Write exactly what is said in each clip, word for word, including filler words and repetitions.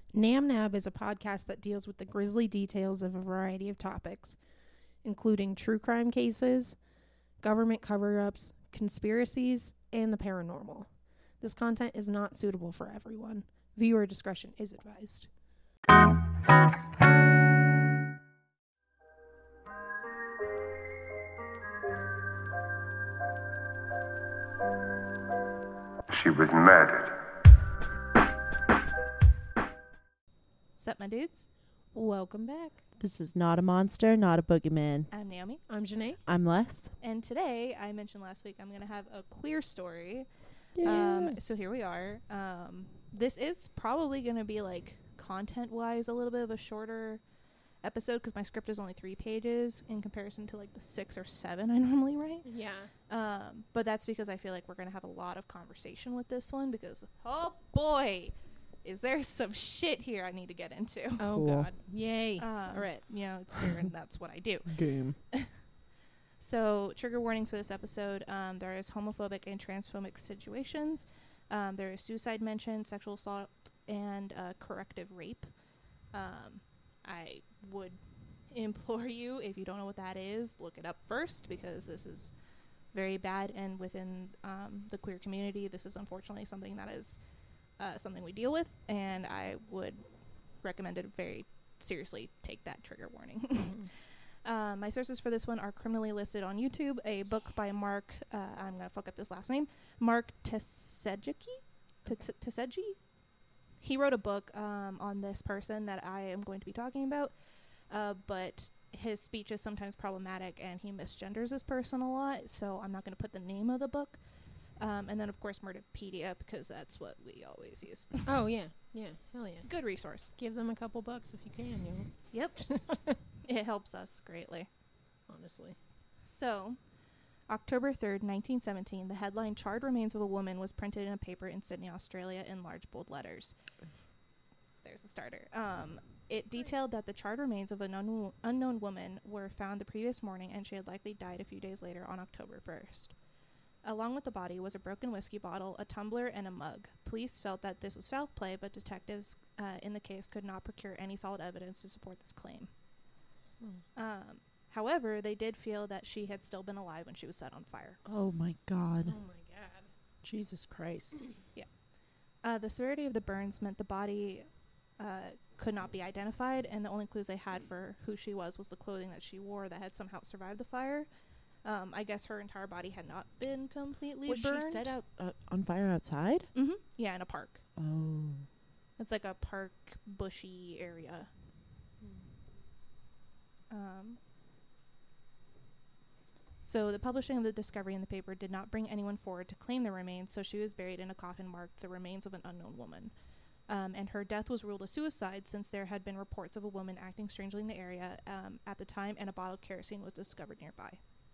Nam Nab is a podcast that deals with the grisly details of a variety of topics, including true crime cases, government cover-ups, conspiracies, and the paranormal. This content is not suitable for everyone. Viewer discretion is advised. She was murdered. Sup, my dudes? Welcome back. This is not a monster, not a boogeyman. I'm Naomi. I'm Janae. I'm Les. And today, I mentioned last week, I'm going to have a queer story. Yes. Um, so here we are. Um, this is probably going to be, like, content-wise a little bit of a shorter episode because my script is only three pages in comparison to, like, the six or seven I normally write. Yeah. Um, but that's because I feel like we're going to have a lot of conversation with this one because, oh, boy, is there some shit here I need to get into. Oh, Cool. God. Yay. Um, All right. You know, it's queer and that's what I do. Game. So, trigger warnings for this episode. Um, there is homophobic and transphobic situations. Um, there is suicide mention, sexual assault, and uh, corrective rape. Um, I would implore you, if you don't know what that is, look it up first because this is very bad. And within um, the queer community, this is unfortunately something that is uh, something we deal with. And I would recommend it very seriously. Take that trigger warning. Mm-hmm. Um, my sources for this one are criminally listed on YouTube. A book by Mark, uh, I'm going to fuck up this last name, Mark Tesejki? Okay. Tesejki? He wrote a book um, on this person that I am going to be talking about, uh, but his speech is sometimes problematic and he misgenders this person a lot, so I'm not going to put the name of the book. Um, and then, of course, Murderpedia, because that's what we always use. Oh, yeah. Yeah. Hell yeah. Good resource. Give them a couple bucks if you can, you know. Yep. It helps us greatly. Honestly. So, October third, nineteen seventeen, the headline "Charred Remains of a Woman" was printed in a paper in Sydney, Australia in large bold letters. There's the starter. Um, it detailed that the charred remains of an un- unknown woman were found the previous morning and she had likely died a few days later on October first. Along with the body was a broken whiskey bottle, a tumbler, and a mug. Police felt that this was foul play, but detectives uh, in the case could not procure any solid evidence to support this claim. Hmm. Um, however, they did feel that she had still been alive when she was set on fire. Oh my God. Oh, my God. Jesus Christ. Uh, the severity of the burns meant the body uh, could not be identified, and the only clues they had for who she was was the clothing that she wore that had somehow survived the fire. Um, I guess her entire body had not been completely Was burned. she set out uh, on fire outside? Mm-hmm. Yeah, in a park. Oh. It's like a park, bushy area. Um, so the publishing of the discovery in the paper did not bring anyone forward to claim the remains, so she was buried in a coffin marked "The Remains of an Unknown Woman." Um, and her death was ruled a suicide since there had been reports of a woman acting strangely in the area um, at the time, and a bottle of kerosene was discovered nearby.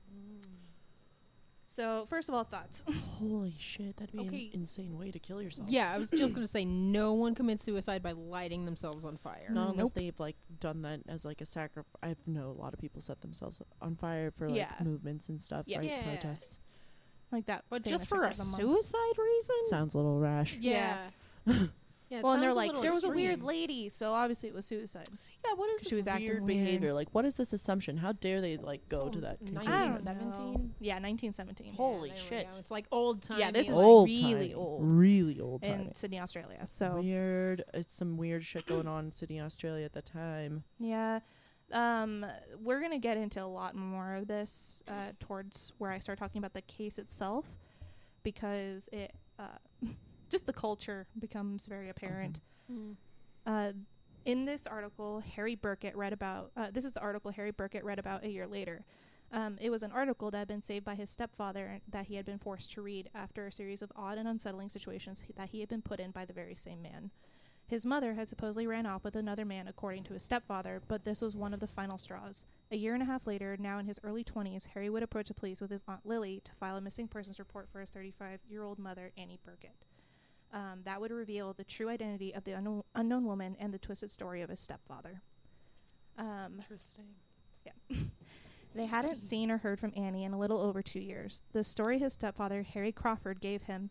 So, first of all, thoughts. Holy shit. That'd be Okay. an insane way to kill yourself. Yeah, I was just going to say no one commits suicide by lighting themselves on fire. Not unless Nope. they've like done that as like a sacrifice. I know a lot of people set themselves on fire for like Yeah. movements and stuff, Yeah. right? Yeah. Protests. Like that. But famous just for picture a of the monk. suicide reason? Sounds a little rash. Yeah. Yeah, it Well, and they're sounds a like, little there was a weird extreme. lady, so obviously it was suicide. Yeah, what is She this was acting weird weird. behavior? Like, what is this assumption? How dare they like go So to that nineteen I don't conclusion? know. seventeen? Yeah, nineteen seventeen. Holy there we shit. go. It's like old time. Yeah, this is Old really timey. old. Really old time. In Sydney, Australia. So, Weird. It's some weird shit going on in Sydney, Australia at the time. yeah. Um, we're going to get into a lot more of this uh, towards where I start talking about the case itself because it, uh, just the culture becomes very apparent. Mm. Uh, in this article, Harry Burkett read about, uh, this is the article Harry Burkett read about a year later. Um, it was an article that had been saved by his stepfather that he had been forced to read after a series of odd and unsettling situations he, that he had been put in by the very same man. His mother had supposedly ran off with another man according to his stepfather, but this was one of the final straws. A year and a half later, now in his early twenties, Harry would approach the police with his Aunt Lily to file a missing persons report for his thirty-five-year-old mother, Annie Burkett. Um, that would reveal the true identity of the unknown, unknown woman and the twisted story of his stepfather. Um, Interesting. They hadn't seen or heard from Annie in a little over two years. The story his stepfather, Harry Crawford, gave him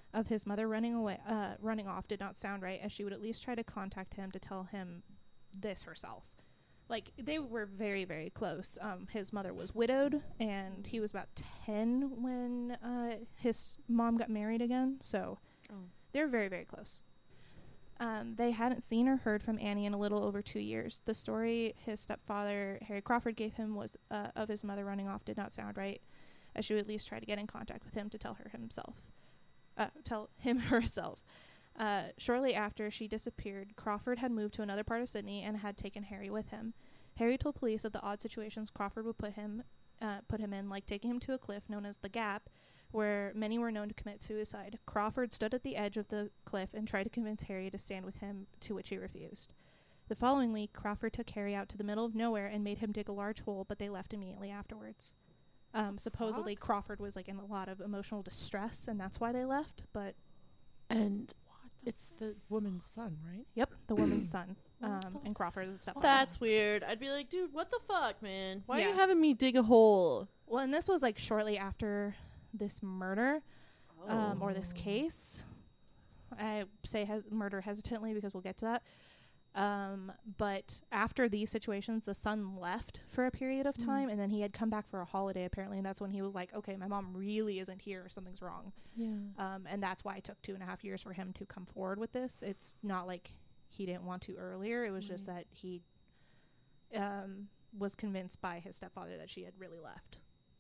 of his mother running away, uh, running off did not sound right, as she would at least try to contact him to tell him this herself. Like, they were very, very close. Um, his mother was widowed, and he was about ten when uh, his mom got married again. So Oh. they're very, very close. Um, they hadn't seen or heard from Annie in a little over two years. The story his stepfather, Harry Crawford, gave him was uh, of his mother running off did not sound right, as she would at least try to get in contact with him to tell her himself. Uh, tell him herself. Uh, shortly after she disappeared, Crawford had moved to another part of Sydney and had taken Harry with him. Harry told police of the odd situations Crawford would put him uh, put him in, like taking him to a cliff known as the Gap, where many were known to commit suicide. Crawford stood at the edge of the cliff and tried to convince Harry to stand with him, to which he refused. The following week, Crawford took Harry out to the middle of nowhere and made him dig a large hole, but they left immediately afterwards. Um, supposedly, Fuck? Crawford was like in a lot of emotional distress, and that's why they left. But And it's the woman's son, right? yep, the woman's son, What um, the and Crawford is the stepfather. That's weird. I'd be like, dude, what the fuck, man? Why are Yeah. you having me dig a hole? Well, and this was like shortly after this murder, um, or this case. I say hes- murder hesitantly because we'll get to that. Um, but after these situations, the son left for a period of time, Mm. and then he had come back for a holiday apparently, and that's when he was like, okay, my mom really isn't here, something's wrong. Yeah. Um, and that's why it took two and a half years for him to come forward with this. It's not like he didn't want to earlier. It was just Right. that he um, was convinced by his stepfather that she had really left.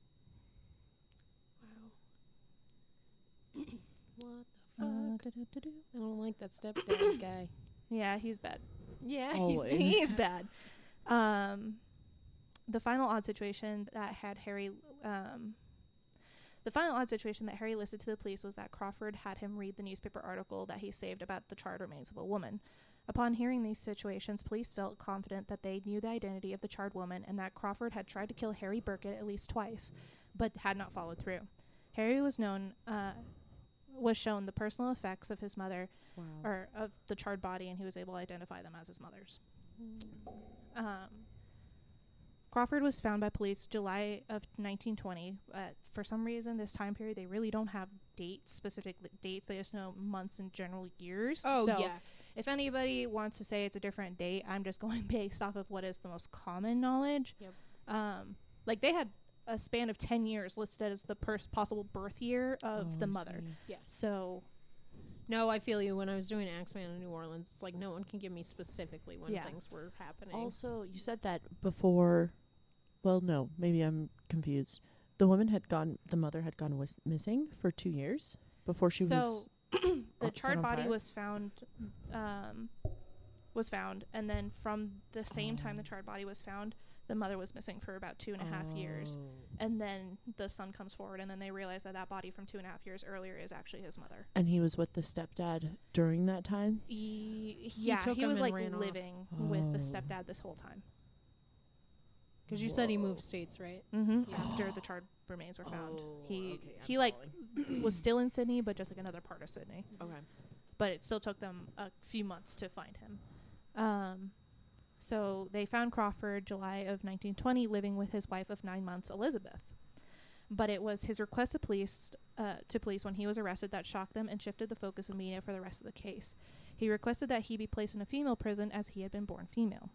Wow. What the Uh, fuck? do-do-do-do. I don't like that stepdad guy. Yeah, he's bad. Yeah, Always. he's, He's bad. Um, the final odd situation that had Harry, um, the final odd situation that Harry listed to the police was that Crawford had him read the newspaper article that he saved about the charred remains of a woman. Upon hearing these situations, police felt confident that they knew the identity of the charred woman and that Crawford had tried to kill Harry Burkett at least twice, but had not followed through. Harry was known, uh, was shown the personal effects of his mother, Wow. or of the charred body, and he was able to identify them as his mother's. Um, Crawford was found by police July of nineteen twenty. Uh, for some reason, this time period, they really don't have dates, specific li- dates. They just know months and general years. Oh, so yeah. if anybody wants to say it's a different date, I'm just going based off of what is the most common knowledge. Yep. Um, like, they had a span of ten years listed as the pers- possible birth year of Oh, the I mother. see. So, No, I feel you. When I was doing Axeman in New Orleans, it's like no one can give me specifically when Yeah. things were happening. Also, you said that before. Well, no, maybe I'm confused. The woman had gone. The mother had gone wis- missing for two years before she was. so the set charred on body fire? was found, um, was found, and then from the same time the Oh. charred body was found, the mother was missing for about two and a half years. Oh. And then the son comes forward, and then they realize that that body from two and a half years earlier is actually his mother. And he was with the stepdad during that time. He, yeah, took he him was and like ran off. living with the Oh. stepdad this whole time. Because you said he Whoa. moved states, right? Mm-hmm. Yeah. After the charred remains were found, Oh, he okay, I'm he like following. was still in Sydney, but just like another part of Sydney. Okay. But it still took them a few months to find him. Um, so they found Crawford July of nineteen twenty living with his wife of nine months, Elizabeth. But it was his request to police uh, to police when he was arrested that shocked them and shifted the focus of media for the rest of the case. He requested that he be placed in a female prison as he had been born female.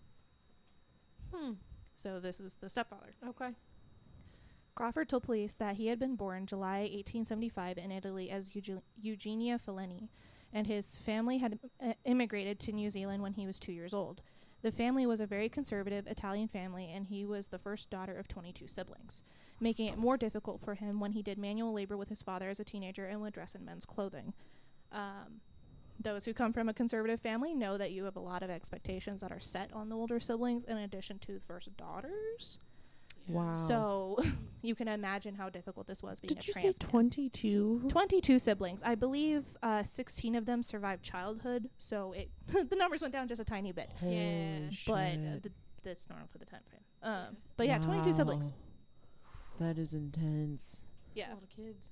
Hmm. So this is the stepfather. Okay. Crawford told police that he had been born July eighteen seventy-five in Italy as Euge- Eugenia Fellini, and his family had uh, immigrated to New Zealand when he was two years old. The family was a very conservative Italian family, and he was the first daughter of twenty-two siblings, making it more difficult for him when he did manual labor with his father as a teenager and would dress in men's clothing. Um, those who come from a conservative family know that you have a lot of expectations that are set on the older siblings in addition to the first daughters. Wow. So you can imagine how difficult this was being Did a you say trans man. twenty-two? twenty-two siblings. I believe uh, sixteen of them survived childhood, so it the numbers went down just a tiny bit. Yeah. But uh, shit. th- that's normal for the time frame. Um, but yeah, twenty-two siblings. Wow. That is intense. Yeah. A lot of kids.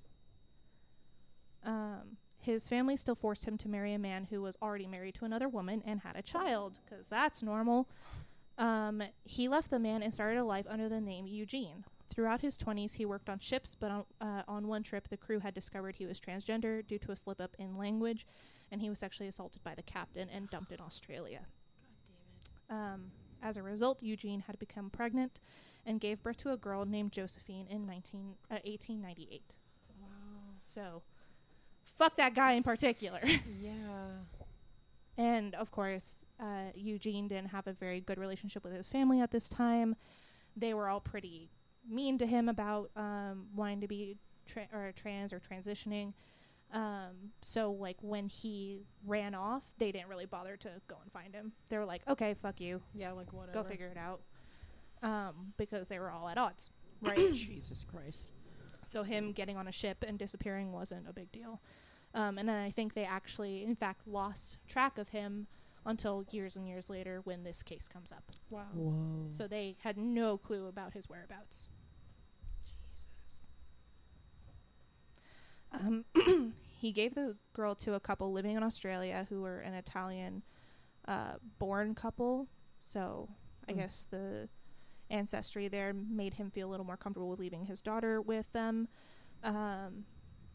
Um, his family still forced him to marry a man who was already married to another woman and had a child, because that's normal. Um, he left the man and started a life under the name Eugene. throughout his twenties, he worked on ships, but on, uh, on one trip, the crew had discovered he was transgender due to a slip-up in language, and he was sexually assaulted by the captain and dumped in Australia. God damn it. Um, as a result, Eugene had become pregnant and gave birth to a girl named Josephine in nineteen, uh, eighteen ninety-eight. Wow. So, fuck that guy in particular. Yeah. And, of course, uh, Eugene didn't have a very good relationship with his family at this time. They were all pretty mean to him about um, wanting to be tra- or trans or transitioning. Um, so, like, when he ran off, they didn't really bother to go and find him. They were like, okay, fuck you. Yeah, like whatever. Go figure it out. Um, because they were all at odds, right? Jesus Christ. So him getting on a ship and disappearing wasn't a big deal. Um, and then I think they actually, in fact, lost track of him until years and years later when this case comes up. Wow. Whoa. So they had no clue about his whereabouts. Jesus. Um, he gave the girl to a couple living in Australia who were an Italian uh, born couple. So I Mm. guess the ancestry there made him feel a little more comfortable with leaving his daughter with them. Um,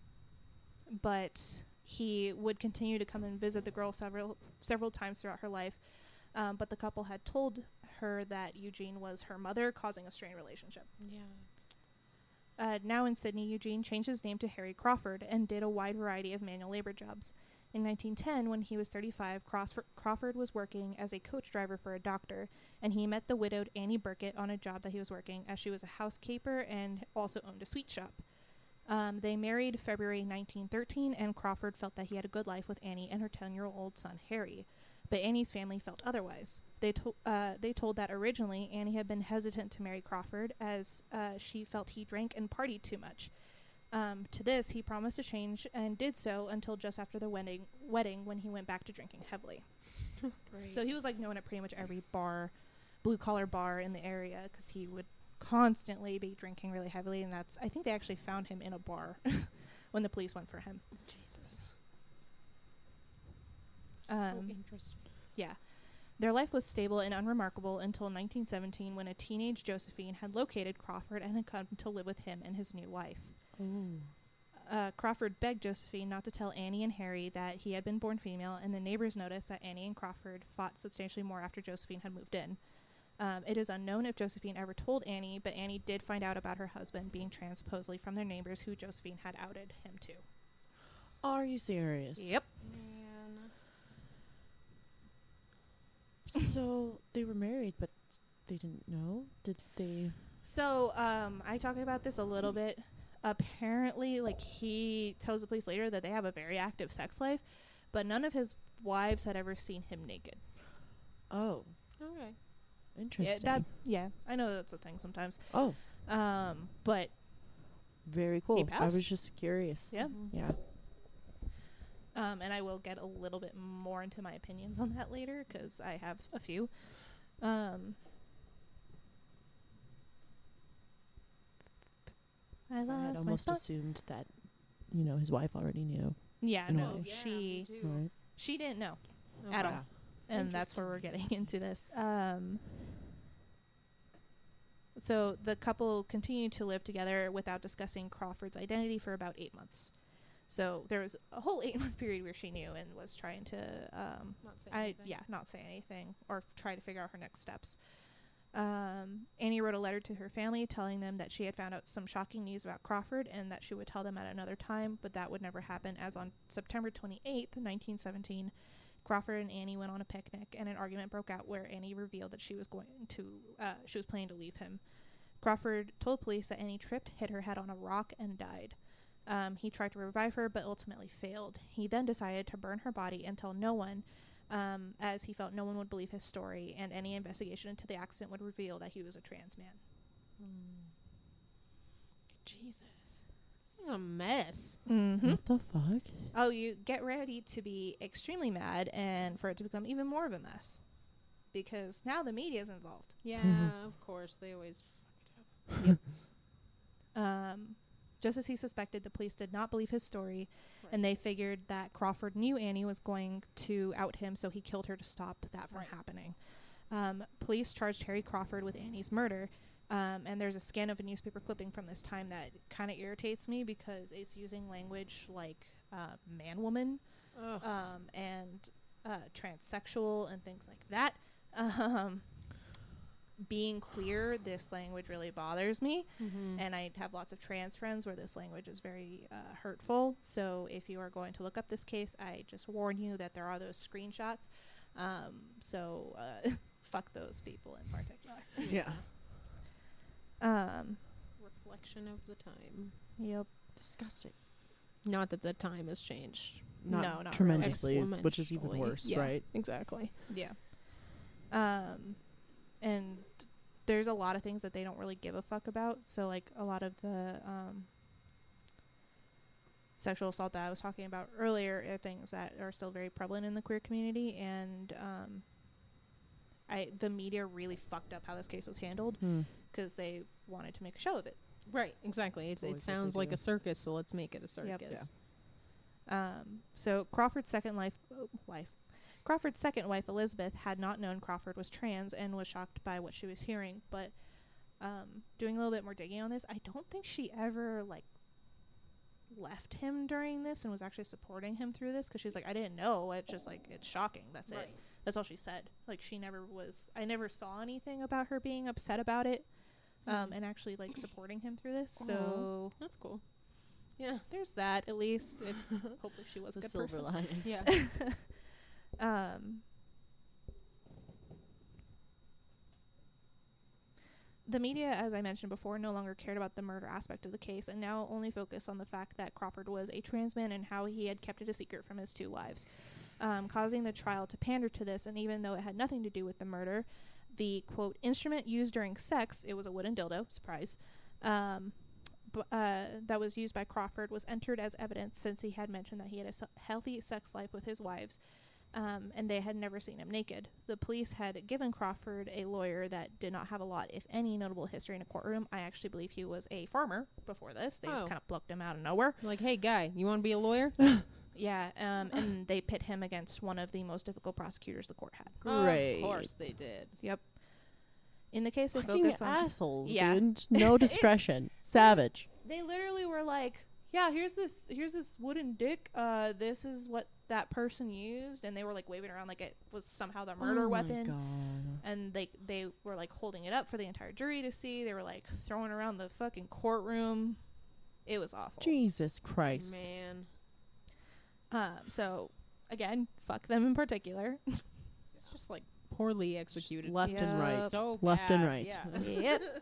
but he would continue to come and visit the girl several several times throughout her life. Um, but the couple had told her that Eugene was her mother, causing a strained relationship. Yeah. Uh, now in Sydney, Eugene changed his name to Harry Crawford and did a wide variety of manual labor jobs. In nineteen ten, when he was thirty-five, Crawford, Crawford was working as a coach driver for a doctor, and he met the widowed Annie Burkett on a job that he was working, as she was a housekeeper and also owned a sweet shop. Um, they married February nineteen thirteen, and Crawford felt that he had a good life with Annie and her ten-year-old son, Harry. But Annie's family felt otherwise. They, to- uh, they told that originally Annie had been hesitant to marry Crawford, as uh, she felt he drank and partied too much. Um, to this, he promised to change and did so until just after the wedding, wedding when he went back to drinking heavily. Great. So he was like known at pretty much every bar, blue-collar bar in the area, because he would constantly be drinking really heavily, and that's, I think they actually found him in a bar when the police went for him. Jesus. Um, so interesting. Yeah. Their life was stable and unremarkable until nineteen seventeen, when a teenage Josephine had located Crawford and had come to live with him and his new wife. Oh. Uh, Crawford begged Josephine not to tell Annie and Harry that he had been born female, and the neighbors noticed that Annie and Crawford fought substantially more after Josephine had moved in. Um, it is unknown if Josephine ever told Annie, but Annie did find out about her husband being trans supposedly from their neighbors, who Josephine had outed him to. Are you serious? Yep. Man. So they were married, but they didn't know? Did they? So um, I talked about this a little bit. Apparently, like, he tells the police later that they have a very active sex life, but none of his wives had ever seen him naked. Oh, Okay. interesting. Yeah, that yeah, I know that's a thing sometimes. oh, Um, but very cool. I passed. was just curious. yeah, Mhm. Yeah. um, and I will get a little bit more into my opinions on that later, because I have a few. Um, I So I had lost my almost spot. assumed that, you know, his wife already knew. Yeah, in a no, way. she Right. she didn't know. Okay. At all. Yeah. And that's where we're getting into this. Um, so the couple continued to live together without discussing Crawford's identity for about eight months. So there was a whole eight month period where she knew and was trying to, um, Not saying I anything. yeah, not say anything or f- try to figure out her next steps. Um, Annie wrote a letter to her family telling them that she had found out some shocking news about Crawford and that she would tell them at another time, but that would never happen, as on September twenty-eighth, nineteen seventeen, Crawford and Annie went on a picnic, and an argument broke out where Annie revealed that she was going to, uh, she was planning to leave him. Crawford told police that Annie tripped, hit her head on a rock, and died. Um, he tried to revive her, but ultimately failed. He then decided to burn her body and tell no one, um, as he felt no one would believe his story, and any investigation into the accident would reveal that he was a trans man. Jesus. This is a mess. Mm-hmm. What the fuck? Oh, you get ready to be extremely mad and for it to become even more of a mess. Because now the media is involved. Yeah, of course. They always fuck it up. Um, just as he suspected, the police did not believe his story, Right. and they figured that Crawford knew Annie was going to out him, so he killed her to stop that from Right. happening. Um, police charged Harry Crawford with Annie's murder. Um, and there's a scan of a newspaper clipping from this time that kind of irritates me because it's using language like uh, man-woman um, and uh, transsexual and things like that. Um, being queer, this language really bothers me. Mm-hmm. And I have lots of trans friends where this language is very uh, hurtful. So if you are going to look up this case, I just warn you that there are those screenshots. Um, so uh, fuck those people in particular. Yeah. Um, Reflection of the time. yep. Disgusting. Not that the time has changed. Not No, not tremendously, which is even Exponentially. worse, Yeah. right? Exactly. Yeah. Um, and there's a lot of things that they don't really give a fuck about. So, like, a lot of the um, sexual assault that I was talking about earlier are things that are still very prevalent in the queer community. And um, I the media really fucked up how this case was handled Hmm. because they wanted to make a show of it. Right. Exactly. It, It's always it what sounds they like do. a circus, so let's make it a circus. Um, so Crawford's second life, uh, wife, Crawford's second wife, Elizabeth, had not known Crawford was trans and was shocked by what she was hearing. But um, doing a little bit more digging on this, I don't think she ever like left him during this and was actually supporting him through this because she's like, I didn't know. It's just like it's shocking. That's it. That's all she said. Like she never was. I never saw anything about her being upset about it, um, Mm. and actually like supporting him through this. Aw. So That's cool. Yeah. there's that at least. If, hopefully she was a It's a good silver person. lining. Yeah. Um, the media, as I mentioned before, no longer cared about the murder aspect of the case and now only focused on the fact that Crawford was a trans man and how he had kept it a secret from his two wives, um, causing the trial to pander to this. And even though it had nothing to do with the murder, the, quote, instrument used during sex, it was a wooden dildo, surprise, um, b- uh, that was used by Crawford was entered as evidence since he had mentioned that he had a se- healthy sex life with his wives. Um, and they had never seen him naked. The police had given Crawford a lawyer that did not have a lot, if any, notable history in a courtroom. I actually believe he was a farmer before this. They just Oh. kind of plucked him out of nowhere. Like, hey, guy, you want to be a lawyer? Yeah, um, and they pit him against one of the most difficult prosecutors the court had. Great. Of course they did. Yep. In the case, they Fucking focus on... assholes, Yeah. dude. Just no discretion. Savage. They literally were like, yeah, here's this here's this wooden dick. Uh, this is what that person used. And they were, like, waving around like it was somehow the murder oh weapon. My God. And they they were like holding it up for the entire jury to see. They were like throwing around the fucking courtroom. It was awful. Jesus Christ. Man. Um, so again, fuck them in particular. It's just like poorly executed. Just left and right. Yep. So Left and bad. right. Yeah. Yep.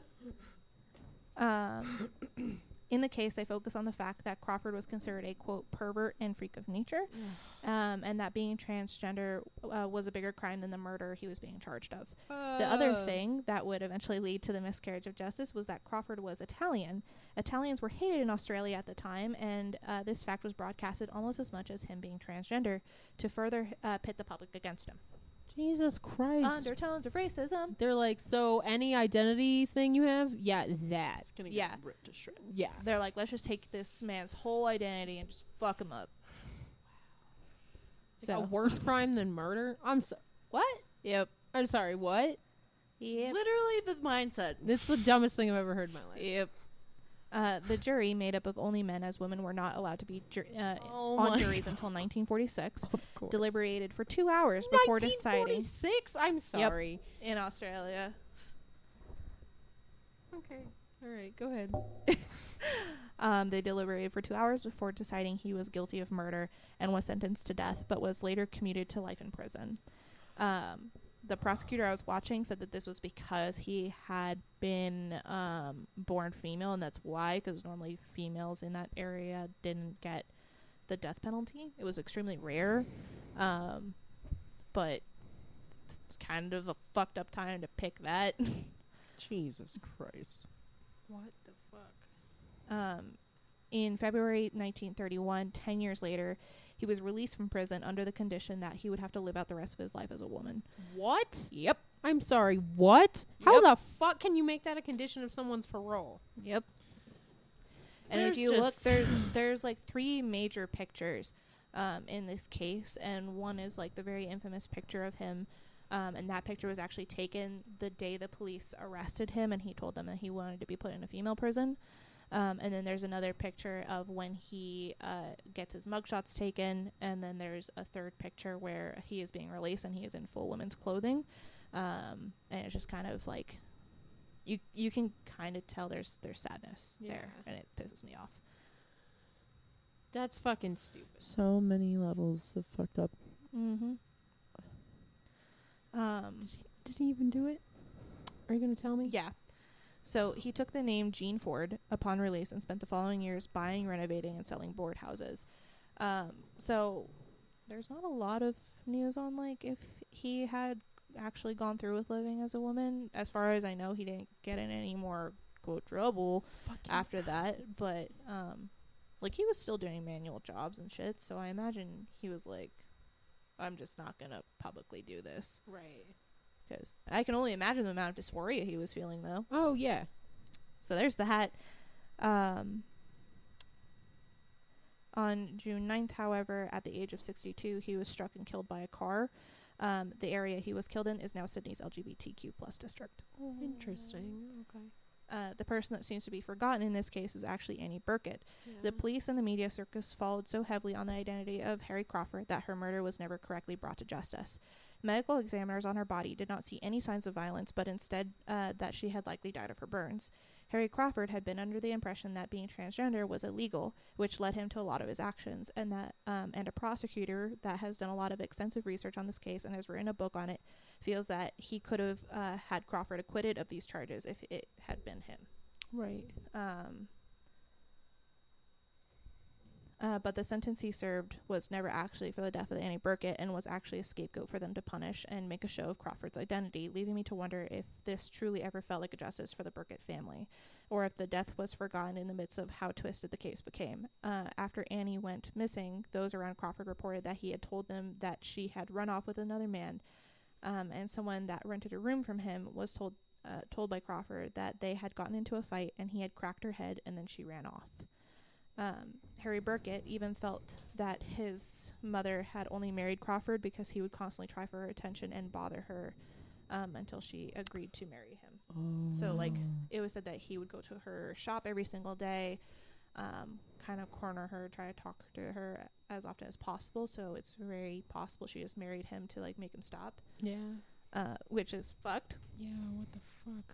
Um, in the case, they focus on the fact that Crawford was considered a quote pervert and freak of nature, um, and that being transgender uh, was a bigger crime than the murder he was being charged of. The other Uh, thing that would eventually lead to the miscarriage of justice was that Crawford was Italian. Italians were hated in Australia at the time, and uh, this fact was broadcasted almost as much as him being transgender to further uh, pit the public against him. Jesus Christ. Undertones of racism. They're like, so any identity thing you have? Yeah, that. It's gonna Yeah. get ripped to shreds. Yeah. They're like, let's just take this man's whole identity and just fuck him up. So a So, worse crime than murder? I'm so what? yep. I'm sorry, what? Yep. Literally the mindset. It's the dumbest thing I've ever heard in my life. Yep. Uh, the jury, made up of only men, as women were not allowed to be ju- uh, Oh on my juries until nineteen forty-six, Of course. deliberated for two hours before deciding nineteen forty-six? I'm sorry. in Australia. Okay. All right, go ahead. Um, they deliberated for two hours before deciding he was guilty of murder and was sentenced to death, but was later commuted to life in prison. Um, the prosecutor I was watching said that this was because he had been um, born female, and that's why, because normally females in that area didn't get the death penalty. It was extremely rare, um, but it's kind of a fucked up time to pick that. Jesus Christ. What the fuck? Um, in February nineteen thirty-one, ten years later, he was released from prison under the condition that he would have to live out the rest of his life as a woman. What? Yep. I'm sorry, what? How Yep. the fuck can you make that a condition of someone's parole? Yep. And There's if you look, just- there's there's like three major pictures um, in this case, and one is like the very infamous picture of him Um, and that picture was actually taken the day the police arrested him, and he told them that he wanted to be put in a female prison. Um, and then there's another picture of when he uh, gets his mugshots taken, and then there's a third picture where he is being released and he is in full women's clothing. Um, and it's just kind of like, you you can kind of tell there's there's sadness Yeah. there, and it pisses me off. That's fucking stupid. So many levels of fucked up. Mm-hmm. Um, Did he even do it? Are you gonna tell me? yeah. So he took the name Gene Ford upon release and spent the following years buying, renovating, and selling board houses. Um, so there's not a lot of news on like if he had actually gone through with living as a woman. As far as I know, he didn't get in any more quote trouble Fucking after that. assholes. But um, like he was still doing manual jobs and shit. So I imagine he was like, I'm just not gonna publicly do this. Right. Because I can only imagine the amount of dysphoria he was feeling, though. Oh yeah. So there's that. Um, on June ninth, however, at the age of sixty-two, he was struck and killed by a car. Um, the area he was killed in is now Sydney's L G B T Q plus district. Interesting. Okay. Uh, the person that seems to be forgotten in this case is actually Annie Burkett. Yeah. The police and the media circus followed so heavily on the identity of Harry Crawford that her murder was never correctly brought to justice. Medical examiners on her body did not see any signs of violence, but instead uh, that she had likely died of her burns. Harry Crawford had been under the impression that being transgender was illegal, which led him to a lot of his actions, and that um, and a prosecutor that has done a lot of extensive research on this case and has written a book on it feels that he could have uh, had Crawford acquitted of these charges if it had been him. Right. Um, uh, but the sentence he served was never actually for the death of Annie Burkett and was actually a scapegoat for them to punish and make a show of Crawford's identity, leaving me to wonder if this truly ever felt like a justice for the Burkett family, or if the death was forgotten in the midst of how twisted the case became. Uh, after Annie went missing, those around Crawford reported that he had told them that she had run off with another man, um, and someone that rented a room from him was told uh, told by Crawford that they had gotten into a fight and he had cracked her head and then she ran off. Um, Harry Burkett even felt that his mother had only married Crawford because he would constantly try for her attention and bother her um, until she agreed to marry him. Oh. So, like, it was said that he would go to her shop every single day, um, kind of corner her, try to talk to her as often as possible. So it's very possible she just married him to, like, make him stop, Yeah. uh, which is fucked. Yeah. What the fuck?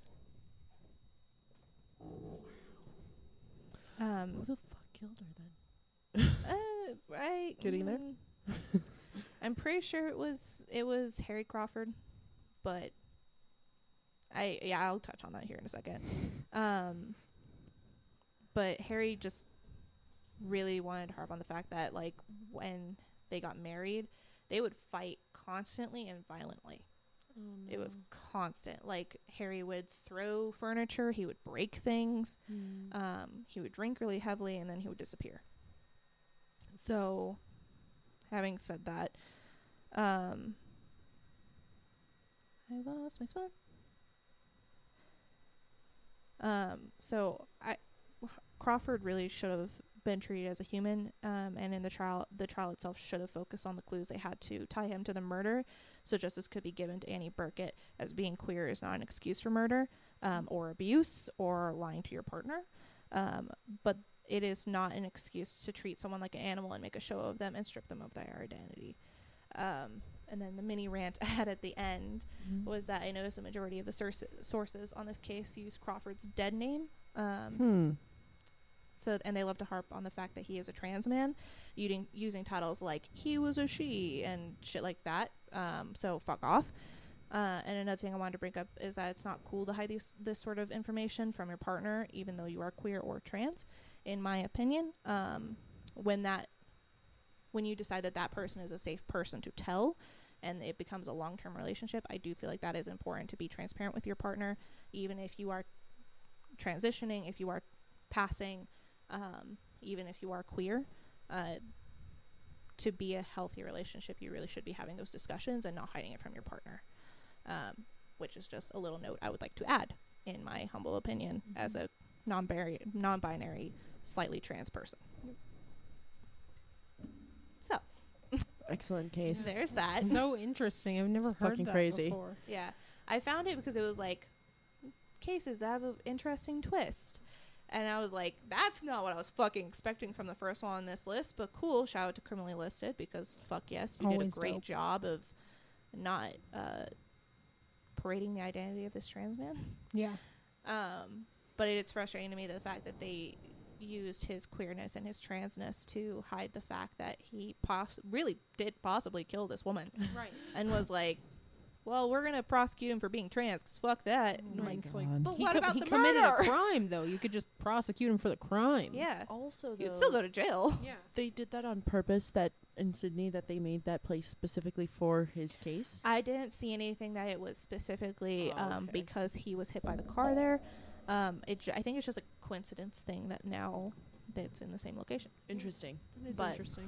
Um, Who the fuck killed her then? uh, right. Getting there? mm, I'm pretty sure it was it was Harry Crawford, but I yeah I'll touch on that here in a second. Um, but Harry just really wanted to harp on the fact that, like, when they got married, they would fight constantly and violently. Oh, no. It was constant. Like, Harry would throw furniture, he would break things, Mm. um, he would drink really heavily, and then he would disappear. So, having said that, um, I lost my spot. Um, so I, Crawford really should have been treated as a human, um, and in the trial, the trial itself should have focused on the clues they had to tie him to the murder, so justice could be given to Annie Burkett, as being queer is not an excuse for murder, um, or abuse, or lying to your partner, um, but it is not an excuse to treat someone like an animal and make a show of them and strip them of their identity. Um, and then the mini rant I had at the end Mm-hmm. was that I noticed the majority of the source- sources on this case used Crawford's dead name. Um, Hmm. So, and they love to harp on the fact that he is a trans man, using using titles like "he was a she" and shit like that. Um, so fuck off. Uh, and another thing I wanted to bring up is that it's not cool to hide these, this sort of information from your partner, even though you are queer or trans. In my opinion, um, when that, when you decide that that person is a safe person to tell, and it becomes a long-term relationship, I do feel like that is important to be transparent with your partner, even if you are transitioning, if you are passing. Um, even if you are queer, uh, to be a healthy relationship, you really should be having those discussions and not hiding it from your partner, um, which is just a little note I would like to add, in my humble opinion, Mm-hmm. as a non-binary, non-binary, slightly trans person. So, Excellent case. There's that. So interesting. I've never It's heard fucking that crazy. before. Yeah. I found it because it was like cases that have an interesting twist. And I was like, that's not what I was fucking expecting from the first one on this list, but cool. Shout out to Criminally Listed because fuck yes, you Always did a great dope. job of not uh, parading the identity of this trans man. Yeah. Um, but it's frustrating to me the fact that they used his queerness and his transness to hide the fact that he poss- really did possibly kill this woman Right. and was like, well, we're going to prosecute him for being trans because fuck that. And I'm Right. like, It's like, God. but he what co- about he the committed murder? a crime, though. You could just prosecute him for the crime. Yeah. Also, He would still go to jail. Yeah. they did that on purpose. That in Sydney, that they made that place specifically for his case. I didn't see anything that it was specifically Oh, um, okay. because he was hit by the car there. Um, it j- I think it's just a coincidence thing that now that's in the same location. Interesting. It's But- interesting.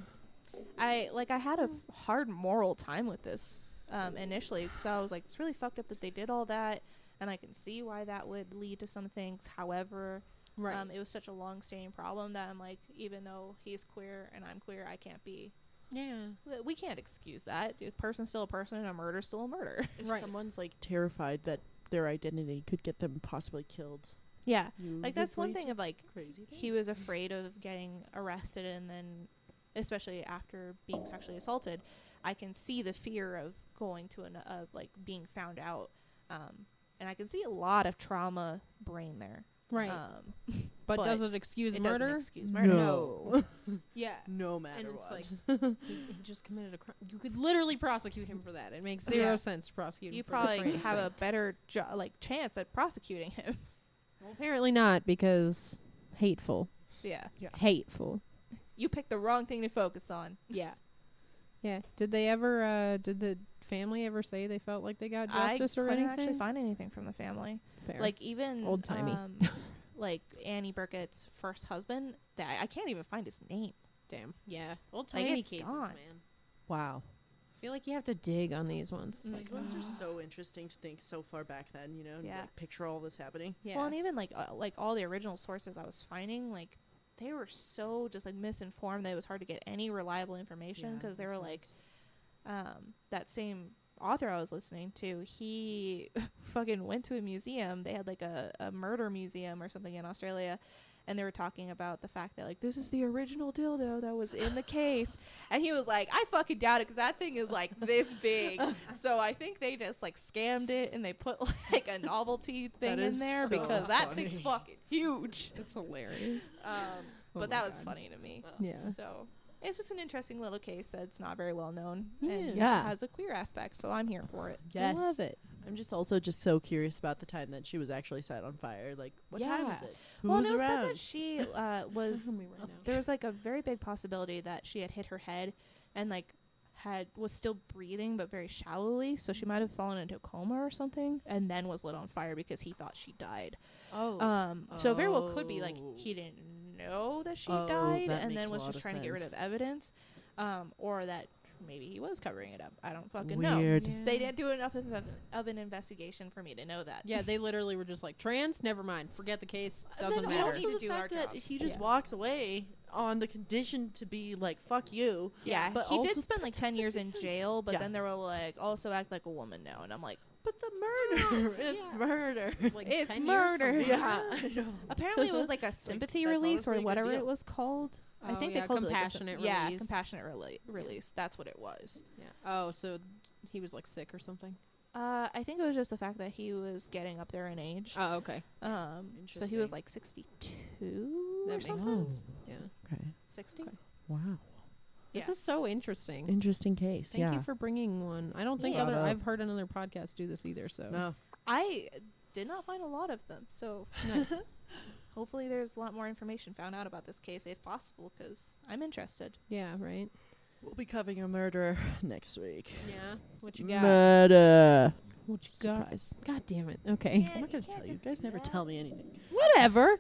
I like I had a f- hard moral time with this um, initially because I was like, it's really fucked up that they did all that, and I can see why that would lead to some things. However, Right. um, it was such a long-standing problem that I'm like, even though he's queer and I'm queer, I can't be. yeah. w- We can't excuse that. A person's still a person, and a murder's still a murder. If Right. someone's like terrified that their identity could get them possibly killed, yeah, you like that's would one lead thing to of like crazy. he things. was afraid of getting arrested and then especially after being sexually assaulted. I can see the fear of going to an of like being found out, um, and I can see a lot of trauma brain there. Right. Um, but, but does it excuse it murder? doesn't excuse murder. No. Yeah. no matter And it's what. like he, he just committed a crime. You could literally prosecute him for that. It makes zero Yeah. sense to prosecute him. You for the probably trans have thing. a better jo- like chance at prosecuting him. Well, apparently not, because hateful. yeah, Hateful. you picked the wrong thing to focus on. Yeah. Yeah. Did they ever? Uh, did the family ever say they felt like they got justice I or couldn't anything? actually find anything from the family. Fair. Like even Old-timey. um, like Annie Burkett's first husband. That I can't even find his name. damn. Yeah. Old Like, timey it's cases, gone. man. Wow. I feel like you have to dig on these ones. It's These like, These ones are oh. so interesting to think so far back then, you know, and Yeah. like picture all this happening. Yeah. Well, and even like uh, like all the original sources I was finding, like they were so just like misinformed that it was hard to get any reliable information Yeah, because they were makes like, sense. um, that same author I was listening to, he fucking went to a museum. They had like a, a murder museum or something in Australia. And they were talking about the fact that, like, this is the original dildo that was in the case. And he was like, I fucking doubt it because that thing is, like, this big. So I think they just, like, scammed it and they put, like, a novelty thing That in is there so because that funny. thing's fucking huge. It's hilarious. Um, Oh but my that was God. funny to me. Yeah. So it's just an interesting little case that's not very well known Yeah. and Yeah. has a queer aspect. So I'm here for it. Yes. I love it. I'm just also just so curious about the time that she was actually set on fire. Like, what time was Yeah. it? Who well, was no, it said around? that she uh, was. Tell me right now. There was like a very big possibility that she had hit her head and like had was still breathing but very shallowly, so she might have fallen into a coma or something and then was lit on fire because he thought she died. Oh. Um, so it very well could be like Oh. he didn't know that she Oh, died that and makes then a was lot just of trying to get rid of sense. evidence, um, or that maybe he was covering it up. I don't fucking know. Weird. Yeah. They didn't do enough of, of an investigation for me to know that. Yeah, they literally were just like, trans, never mind. Forget the case. And Doesn't then matter. also We need the to do our fact that jobs. he just Yeah. walks away on the condition to be like, "Fuck you." Yeah, But he also did spend like that ten doesn't years make in sense. jail, but Yeah. then they were like, also act like a woman now, and I'm like, But the murder, it's Yeah. murder. Like It's ten years from murder. what? Yeah, I know. apparently it was like a sympathy that's release honestly a or good whatever deal. it was called. I Oh, think yeah, they called compassionate it like a, yeah, release. compassionate rela- release. That's what it was. Yeah. Oh, so he was like sick or something. Uh, I think it was just the fact that he was getting up there in age. Oh, okay. Um, so he Interesting. was like sixty-two That or makes something. sense. Yeah. Okay. sixty. Okay. Wow. This Yeah. is so interesting. Interesting case. Thank yeah. you for bringing one. I don't think Yeah. other. Shout out. I've heard another podcast do this either. So No. I did not find a lot of them, so nice. hopefully there's a lot more information found out about this case if possible, because I'm interested. Yeah. Right. We'll be covering a murder next week. Yeah. What you got? Murder. What you got? Surprise. God damn it. Okay. I'm not gonna tell you. You guys never tell me anything. Whatever.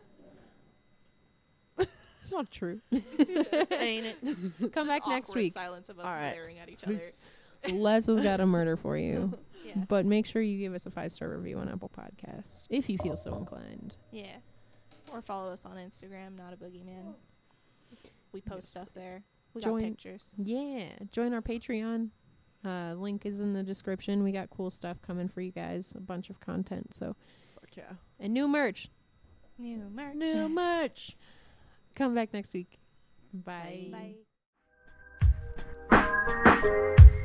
It's not true. Ain't it? Come back next Awkward week. Silence of us All right. glaring at each other. Les has got a murder for you. Yeah. But make sure you give us a five star review on Apple Podcasts if you feel so inclined. Yeah. Or follow us on Instagram, Not a Boogeyman. We post Yes, stuff please. there. We Join- got pictures. Yeah, join our Patreon. Uh, link is in the description. We got cool stuff coming for you guys. A bunch of content. So, Fuck yeah. and new merch. New merch. New merch. Come back next week. Bye. Bye.